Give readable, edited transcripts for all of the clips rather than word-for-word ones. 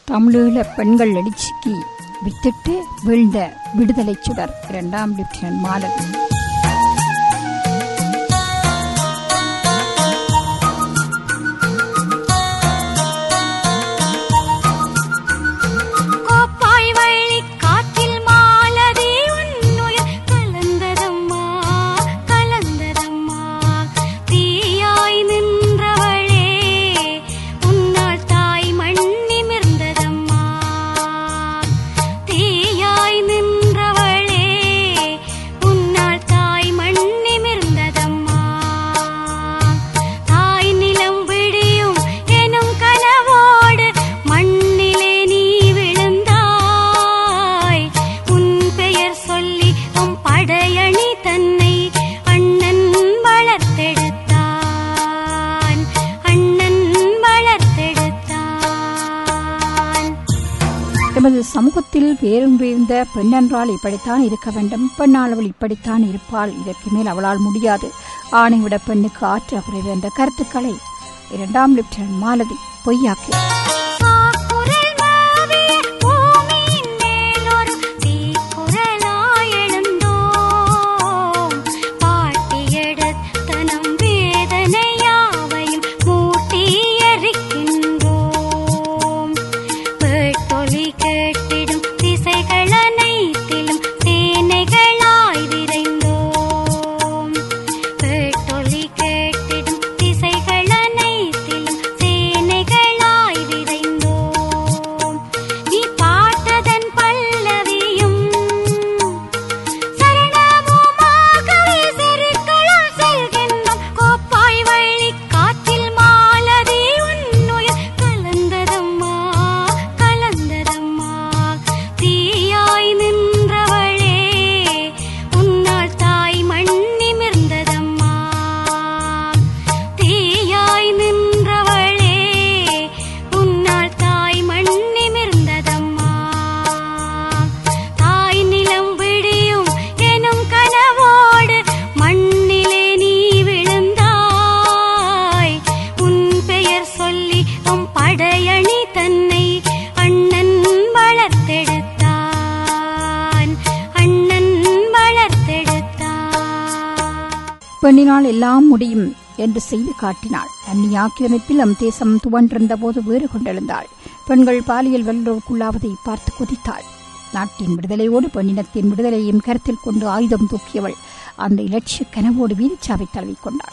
தமிழீழ பெண்கள் எழுச்சிக்கு வித்திட்டு வீழ்ந்த விடுதலை சுடர் 2ஆம் லெப்டினன்ட் மாலதி. எமது சமூகத்தில் பேருந்திருந்த பெண்ணென்றால் இப்படித்தான் இருக்க வேண்டும், பெண்ணால் அவள் இப்படித்தான் இருப்பாள், இதற்கு மேல் அவளால் முடியாது, ஆணை விட பெண்ணுக்கு ஆற்ற குறைவு என்ற கருத்துக்களை 2ஆம் லெப்டினன்ட் மாலதி பொய்யாக்கி பெண்ணினால் எல்லாம் முடியும் என்று செய்து காட்டினாள். அந்நிய ஆக்கிரமிப்பில் நம் தேசம் துவன்றிருந்த போது வேறு கொண்டெழுந்தாள். பெண்கள் பாலியல் வல்லுறவுக்குள்ளாவதை பார்த்து கொதித்தாள். நாட்டின் விடுதலையோடு பெண்ணினத்தின் விடுதலையும் கருத்தில் கொண்டு ஆயுதம் தூக்கியவள் அந்த இலட்சிய கனவோடு வீரச்சாவை தழுவிக்கொண்டாள்.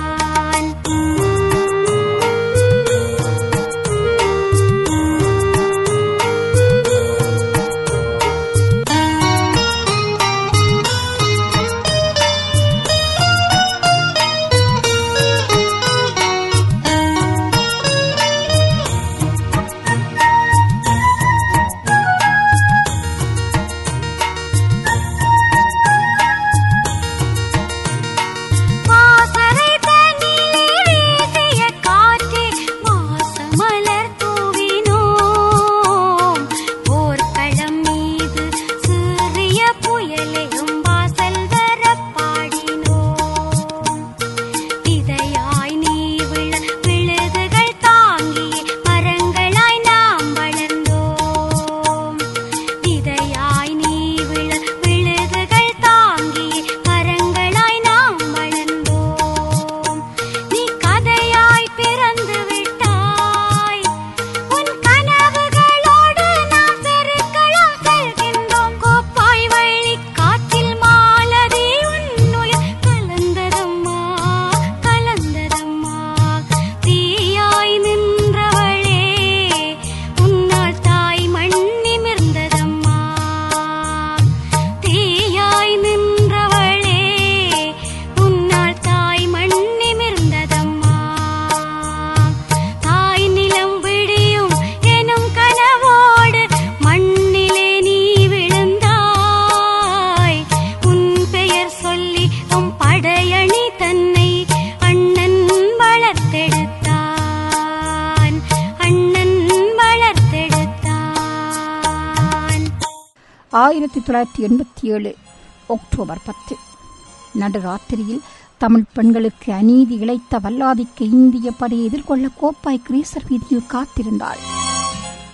அக்டோபர் 10 நடுராத்திரியில் தமிழ் பெண்களுக்கு அநீதி இழைத்த வல்லாதிக்க இந்திய படையை எதிர்கொள்ள கோப்பாய் கிரீசர் வீதியில் காத்திருந்தாள்.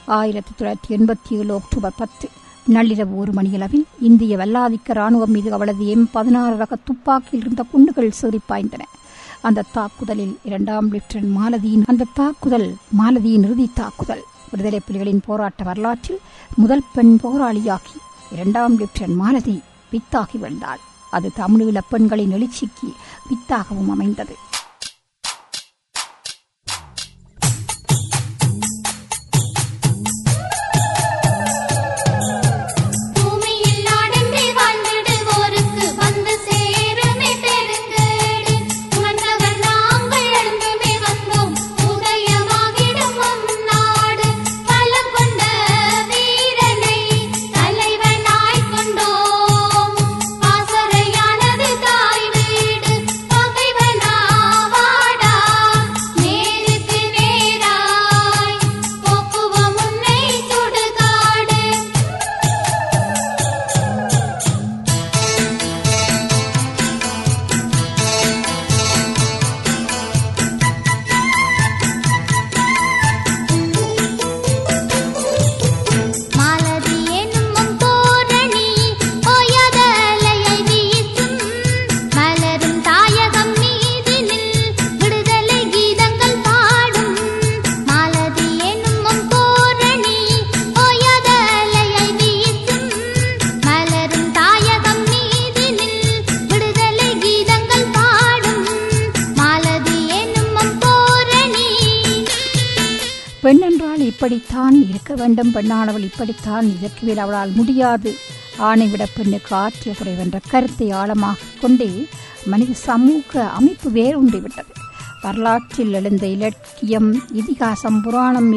1987 அக்டோபர் 10 நள்ளிரவு 1 மணியளவில் இந்திய வல்லாதிக்க ராணுவம் மீது அவளது M16 ரக துப்பாக்கியில் இருந்த குண்டுகள் சீறிப்பாய்ந்தன. அந்த தாக்குதலில் 2ஆம் லெப்டினன்ட் மாலதியின் இறுதி தாக்குதல். விடுதலை புலிகளின் போராட்ட வரலாற்றில் முதல் பெண் போராளியாகி 2ஆம் லெப்டினன்ட் மாலதி வித்தாகி விழுந்தாள். அது தமிழீழ பெண்களின் எழுச்சிக்கு வித்தாகவும் அமைந்தது. பெண்ணென்றால் இப்படித்தான் இருக்க வேண்டும், பெண்ணானவள் இப்படித்தான், இதற்கு மேல் அவளால் முடியாது, ஆணைவிட பெண்ணுக்கு ஆற்றல் குறைவென்ற கருத்தை ஆழமாக கொண்டே மனித சமூக அமைப்பு வேரூன்றிவிட்டது. வரலாற்றில் எழுந்த இலக்கியம், இதிகாசம், புராணம்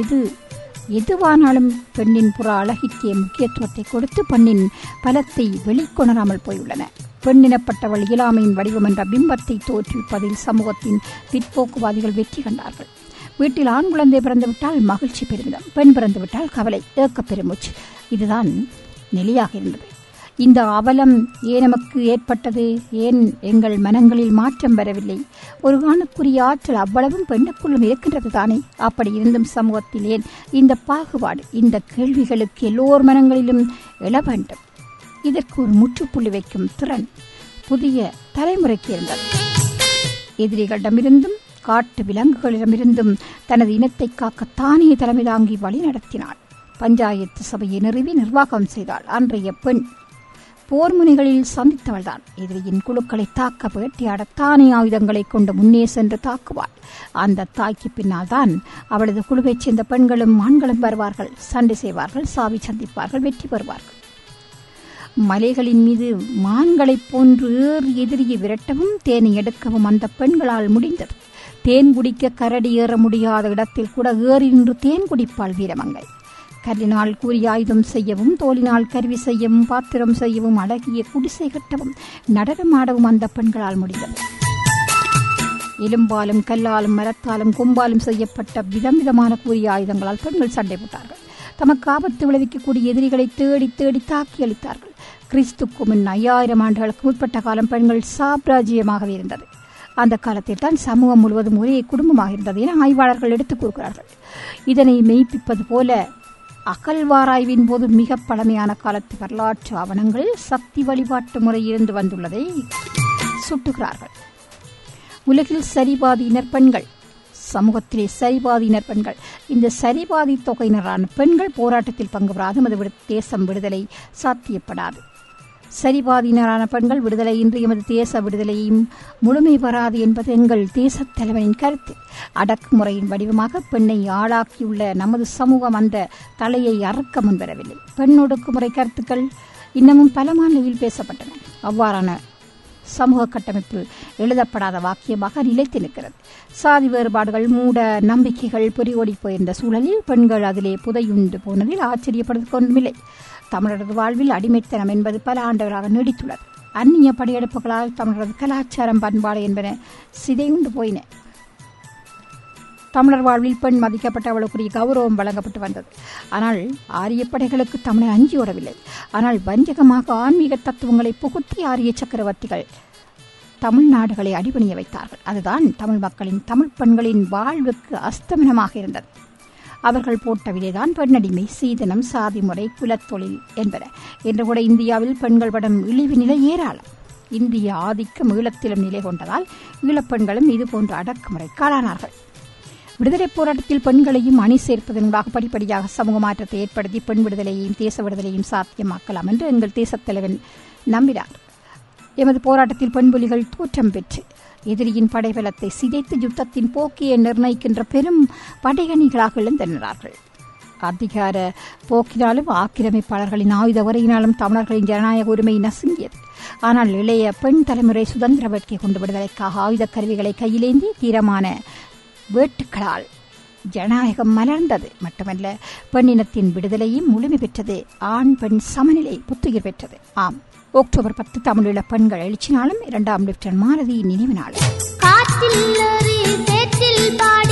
எதுவானாலும் பெண்ணின் புற அழகிற்கே முக்கியத்துவத்தை கொடுத்து பெண்ணின் பலத்தை வெளிக்கொணராமல் போயுள்ளன. பெண்ணினப்பட்டவள் இயலாமையின் வடிவம் என்ற பிம்பத்தை தோற்றுவிப்பதில் சமூகத்தின் பிற்போக்குவாதிகள் வெற்றி கண்டார்கள். வீட்டில் ஆண் குழந்தை பிறந்துவிட்டால் மகிழ்ச்சி பெருமிதம், பெண் பிறந்துவிட்டால் கவலை, ஏக்க பெருமூச்சு, இதுதான் நிலையாக இருந்தது. இந்த அவலம் ஏன் நமக்கு ஏற்பட்டது? ஏன் எங்கள் மனங்களில் மாற்றம் வரவில்லை? ஒரு ஆணுக்குரிய ஆற்றல் அவ்வளவும் பெண்ணுக்குள்ளும் இருக்கின்றது தானே. அப்படி இருந்தும் சமூகத்தில் ஏன் இந்த பாகுபாடு? இந்த கேள்விகளுக்கு எல்லோர் மனங்களிலும் எழ வேண்டும். இதற்கு ஒரு முற்றுப்புள்ளி வைக்கும் திறன் புதிய தலைமுறைக்கு இருந்தது. எதிரிகளிடமிருந்தும் காட்டு விலங்குகளிடமிருந்தும் தனது இனத்தை காக்க தானே தலைமை தாங்கி வழி நடத்தினாள். பஞ்சாயத்து சபையை நிறுவி நிர்வாகம் செய்தாள். அன்றைய பெண் போர் முனைகளில் சந்தித்தவள்தான். எதிரியின் குழுக்களை தாக்க வேட்டையாட தானே ஆயுதங்களை கொண்டு முன்னே சென்று தாக்குவாள். அந்த தாய்க்கு பின்னால் தான் அவளது குழுவைச் சேர்ந்த பெண்களும் ஆண்களும் வருவார்கள், சண்டை செய்வார்கள், சாவி சந்திப்பார்கள், வெற்றி பெறுவார்கள். மலைகளின் மீது மான்களைப் போன்று ஏறி எதிரியை விரட்டவும் தேனை எடுக்கவும் அந்த பெண்களால் முடிந்தது. தேன் குடிக்க கரடி ஏற முடியாத இடத்தில் கூட ஏறி நின்று தேன் குடிப்பாள் வீரமங்கை. கல்லினால் கூறிய ஆயுதம் செய்யவும், தோலினால் கருவி செய்யவும், பாத்திரம் செய்யவும், அழகிய குடிசை கட்டவும், நடனமாடவும் அந்த பெண்களால் முடிந்தது. எலும்பாலும் கல்லாலும் மரத்தாலும் கொம்பாலும் செய்யப்பட்ட விதவிதமான கூறிய ஆயுதங்களால் பெண்கள் சண்டை போட்டார்கள். தமக்கு ஆபத்து விளைவிக்கக்கூடிய எதிரிகளை தேடி தேடி தாக்கி அளித்தார்கள். கிறிஸ்துக்கு முன் 5000 ஆண்டுகளுக்கு முற்பட்ட காலம் பெண்கள் சாம்ராஜ்யமாகவே இருந்தது. அந்த காலத்தில் தான் சமூகம் முழுவதும் ஒரே குடும்பமாக இருந்தது என ஆய்வாளர்கள் எடுத்துக் கூறுகிறார்கள். இதனை மெய்ப்பிப்பது போல அகழ்வாராய்வின் போது மிக பழமையான காலத்து வரலாற்று ஆவணங்களில் சக்தி வழிபாட்டு முறை இருந்து வந்துள்ளதை சுட்டுகிறார்கள். உலகில் சரிபாதியினர் பெண்கள், சமூகத்திலே சரிபாதியினர் பெண்கள். இந்த சரிபாதி தொகையினரான பெண்கள் போராட்டத்தில் பங்கு பெறாது எமது தேசம் விடுதலை சாத்தியப்படாது. சரிபாதியினரான பெண்கள் விடுதலையின்றி எமது தேச விடுதலையும் முழுமை பெறாது என்பது எங்கள் தேச தலைவனின் கருத்து. அடக்குமுறையின் வடிவமாக பெண்ணை ஆளாக்கியுள்ள நமது சமூகம் அந்த தலையை அறுக்க முன்வரவில்லை. பெண் ஒடுக்குமுறை கருத்துக்கள் இன்னமும் பல மாநிலங்களில் பேசப்பட்டன. அவ்வாறான சமூக கட்டமைப்பு எழுதப்படாத வாக்கியமாக நிலைத்து நிற்கிறது. சாதி வேறுபாடுகள், மூட நம்பிக்கைகள் பொறியோடி போயிருந்த சூழலில் பெண்கள் அதிலே புதையுண்டு போனதில் ஆச்சரியப்படுவதற்கு ஒன்றுமில்லை. தமிழரது வாழ்வில் அடிமைத்தனம் என்பது பல ஆண்டுகளாக நீடித்துள்ளது. அந்நிய படையெடுப்புகளால் தமிழரது கலாச்சாரம், பண்பாடு என்பன சிதையுண்டு போயின. தமிழர் வாழ்வில் பெண் மதிக்கப்பட்ட அவளுக்குரிய கௌரவம் வழங்கப்பட்டு வந்தது. ஆனால் ஆரிய படைகளுக்கு தமிழர் அஞ்சியோடவில்லை. ஆனால் வஞ்சகமாக ஆன்மீக தத்துவங்களை புகுத்தி ஆரிய சக்கரவர்த்திகள் தமிழ்நாடுகளை அடிபணிய வைத்தார்கள். அதுதான் தமிழ் மக்களின், தமிழ் பெண்களின் வாழ்வுக்கு அஸ்தமனமாக இருந்தது. அவர்கள் போட்ட விதைதான் பெண்ணடிமை, சீதனம், சாதி முறை, குலத்தொழில் என்பன. இன்று கூட இந்தியாவில் பெண்கள் படும் இழிவு நிலை ஏராளம். இந்திய ஆதிக்கம் ஈழத்திலும் நிலை கொண்டதால் ஈழப்பெண்களும் இதுபோன்ற அடக்குமுறைக்கு ஆளானார்கள். விடுதலைப் போராட்டத்தில் பெண்களையும் அணி சேர்ப்பதனூடாக படிப்படியாக சமூக மாற்றத்தை ஏற்படுத்தி பெண் விடுதலையையும் தேச விடுதலையும் சாத்தியமாக்கலாம் என்று எங்கள் தேசத் தலைவன் நம்பினார். எமது போராட்டத்தில் பெண் புலிகள் தோற்றம் பெற்று எதிரியின் படைபலத்தை சிதைத்து யுத்தத்தின் போக்கியை நிர்ணயிக்கின்ற பெரும் படையணிகளாக எழுந்தனர். அதிகார போக்கினாலும் ஆக்கிரமிப்பாளர்களின் ஆயுத வரையினாலும் தமிழர்களின் ஜனநாயக உரிமை நசுங்கியது. ஆனால் இளைய பெண் தலைமுறை சுதந்திர வேட்கை கொண்டு விடுதலைக்காக ஆயுத கருவிகளை கையிலேந்தி தீரமான வேட்டுக்களால் ஜனநாயகம் மலர்ந்தது. மட்டுமல்ல, பெண்ணினத்தின் விடுதலையும் முழுமை பெற்றது. ஆண் பெண் சமநிலை புத்துயிர் பெற்றது. ஆம், அக்டோபர் 10 தமிழீழ பெண்கள் எழுச்சி நாளும் 2ஆம் லெப்டினன்ட் மாலதி நினைவு நாள்.